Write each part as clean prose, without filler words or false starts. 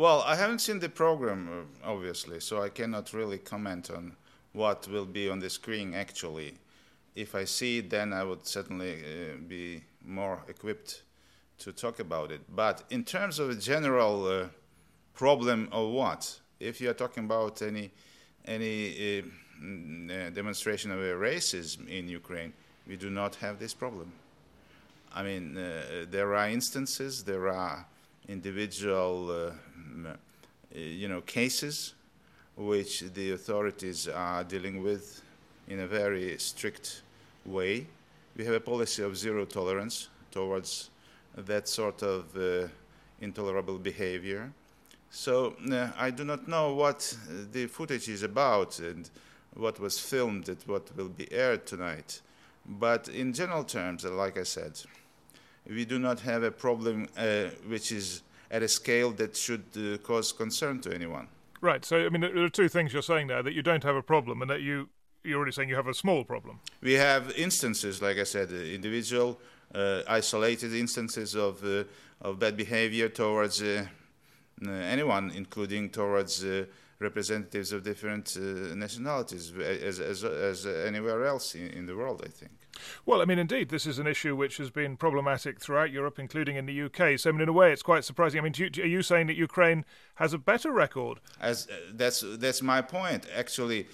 Well, I haven't seen the program, obviously, so I cannot really comment on what will be on the screen actually. If I see it, then I would certainly be more equipped to talk about it. But in terms of a general problem of what, if you are talking about any demonstration of racism in Ukraine, we do not have this problem. I mean, there are instances, there are individual, cases which the authorities are dealing with in a very strict way. We have a policy of zero tolerance towards that sort of intolerable behavior. So I do not know what the footage is about and what was filmed and what will be aired tonight. But in general terms, like I said, we do not have a problem which is at a scale that should cause concern to anyone. Right. So, I mean, there are two things you're saying there, that you don't have a problem and that you're already saying you have a small problem. We have instances, like I said, individual, isolated instances of bad behavior towards anyone, including towards representatives of different nationalities, as anywhere else in the world, I think. Well, I mean, indeed, this is an issue which has been problematic throughout Europe, including in the UK. So, I mean, in a way, it's quite surprising. I mean, are you saying that Ukraine has a better record? That's my point. Actually,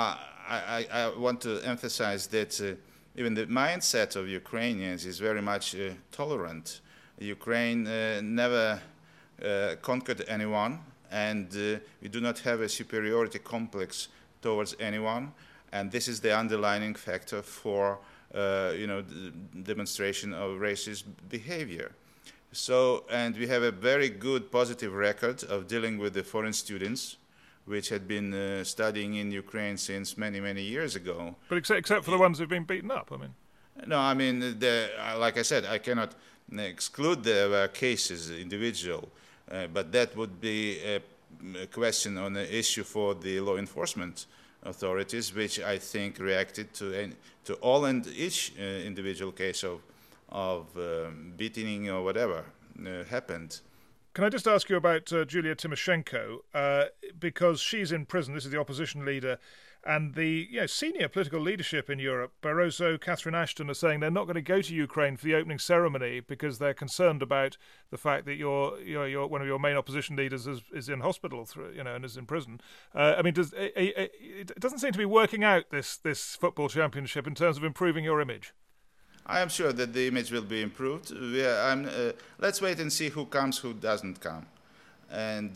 I want to emphasize that even the mindset of Ukrainians is very much tolerant. Ukraine never conquered anyone, and we do not have a superiority complex towards anyone. And this is the underlying factor for the demonstration of racist behavior. So, and we have a very good positive record of dealing with the foreign students, which had been studying in Ukraine since many, many years ago. But except for the ones who've been beaten up, I mean. No, I mean, like I said, I cannot exclude the cases individual, but that would be a question on the issue for the law enforcement authorities, which I think reacted to all and each individual case of beating or whatever happened. Can I just ask you about Julia Tymoshenko, because she's in prison. This is the opposition leader, and the senior political leadership in Europe, Barroso, Catherine Ashton, are saying they're not going to go to Ukraine for the opening ceremony because they're concerned about the fact that one of your main opposition leaders is in hospital, and is in prison. I mean, it doesn't seem to be working out this football championship in terms of improving your image. I am sure that the image will be improved. Let's wait and see who comes, who doesn't come. And